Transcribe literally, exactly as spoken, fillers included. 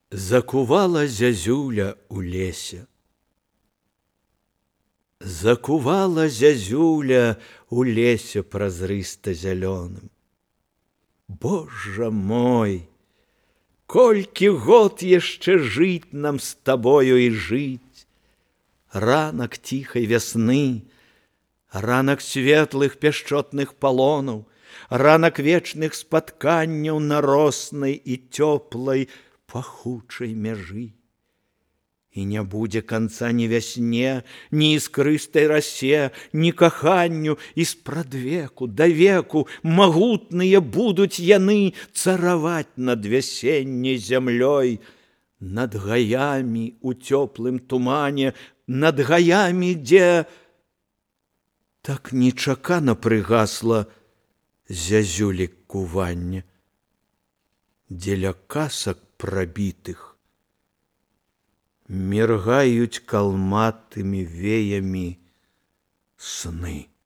Закувала зязюля у лесе. Закувала зязюля у лесе празрыста-зялёным. Божа мой, колькі год яшчэ жыць нам з табою і жыць. Ранак ціхай вясны, ранак светлых пяшчотных палонаў, ранак вечных спатканняў на роснай і цёплай пахучай мяжы. І не будзе канца ні вясне, ні іскрыстай расе, ні каханню, і спрадвеку да веку магутныя будуць яны цараваць над вясенняй зямлёй, над гаямі у цёплым тумане, над гаямі, дзе так нечакана прыгасла зязюлі куванне, дзеля касак прабітых міргаюць калматымі веямі сны.